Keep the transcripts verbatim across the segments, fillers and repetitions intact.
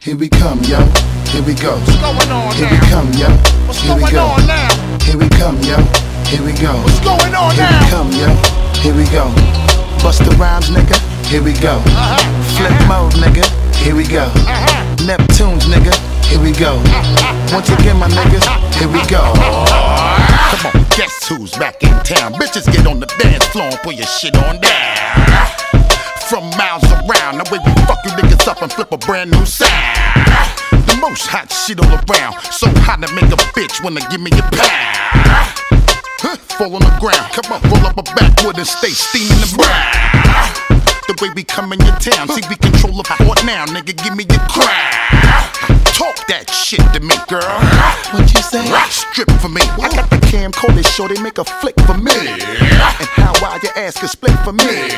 Here we come, yo. Here we go. What's going on Here now? we come, yo. What's Here we going go. on now? Here we come, yo. Here we go. What's going on Here now? we come, yo. Here we go. Bust the rhymes, nigga. Here we go. Uh-huh. Flip uh-huh. mode, nigga. Here we go. Uh-huh. Neptunes, nigga. Here we go. Once again, my niggas. Here we go. Come on, guess who's back in town? Bitches, get on the dance floor and put your shit on down. From miles around, the way we fuck you niggas up and flip a brand new sound. The most hot shit all around, so hot to make a bitch wanna give me a pound. Huh, fall on the ground, come on, roll up a backwood and stay steaming the brown. The way we come in your town, see we control the fort now, nigga, give me your crown. Talk that shit to me, girl. What you say? Strip for me. I got the camcorder, show they make a flick for me. And how wide your ass can split for me.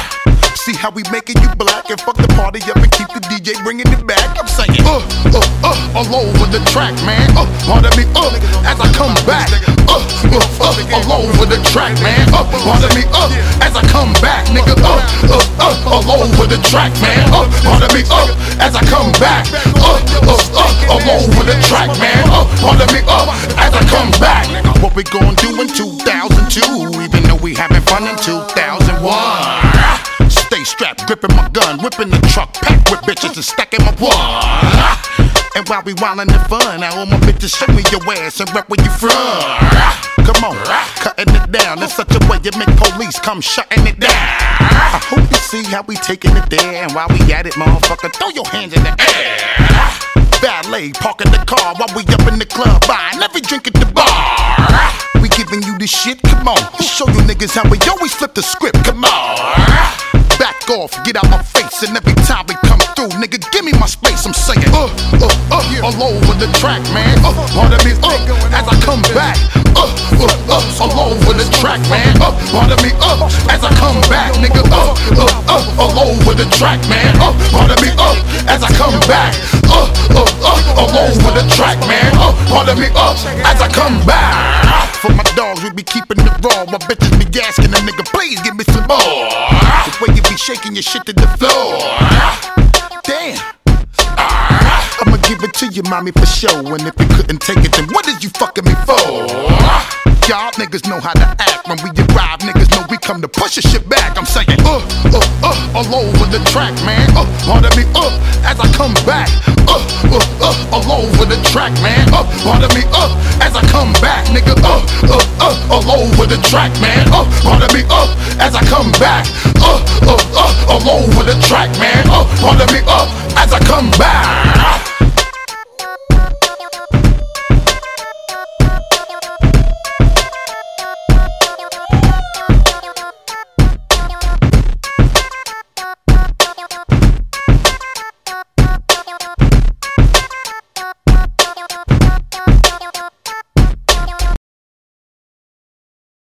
See how we making you black and fuck the party up and keep the D J bringing it back. I'm saying, uh, uh, uh, all over the track, man. Uh, pardon me, uh, as I come back. Uh, uh, uh, all over the track, man. Uh, pardon me, uh, as I come back, nigga. Uh, uh, uh, all over the track, man. Uh, pardon me, uh, as I come back. Uh, uh, uh, all over the track, man. Uh, pardon me, uh, as I come back. What we gon' do in two thousand two, even though we having fun in two thousand one. Stay strapped, gripping my gun, whipping the truck, packed with bitches and stacking my one. And while we wildin' and fun, now all my bitches show me your ass and rep where you from. Come on, cutting it down in such a way you make police come shutting it down. I hope you see how we taking it there, and while we at it, motherfucker, throw your hands in the air. Valet, parking the car while we up in the club, buying every drink at the bar. We giving you this shit, come on, show you niggas how we always flip the script, come on. Back off, get out my face, and every time we come through, nigga, give me my space. I'm saying, uh, uh, uh, all over the track, man. Uh, pardon me, uh, as I come back. Uh, uh, uh, all over the track, man. Uh, pardon me, uh, as I come back, nigga. Uh, uh, uh, all over the track, man. Uh, pardon me, uh, as I come back. Uh, uh, uh, all over the track, man. Uh, pardon me, uh, as I come back. For my dogs, we be keeping it raw. My bitches be asking a nigga, please give me some more. The way you be shaking your shit to the floor. Damn. I'ma give it to you, mommy, for sure. And if you couldn't take it, then what is you fucking me for? Y'all niggas know how to act. When we arrive, niggas know we come to push your shit back. I'm saying, uh, uh, uh, all over the track, man. Uh, pardon me, uh, as I come back. Uh, uh, uh, all over the track, man. Uh, pardon me, uh, as I come back, nigga. Uh, uh, uh, all over the track, man. Uh, pardon me, uh, as I come back. Uh, uh, uh, all over the track, man. Uh, pardon me, uh, as I come back.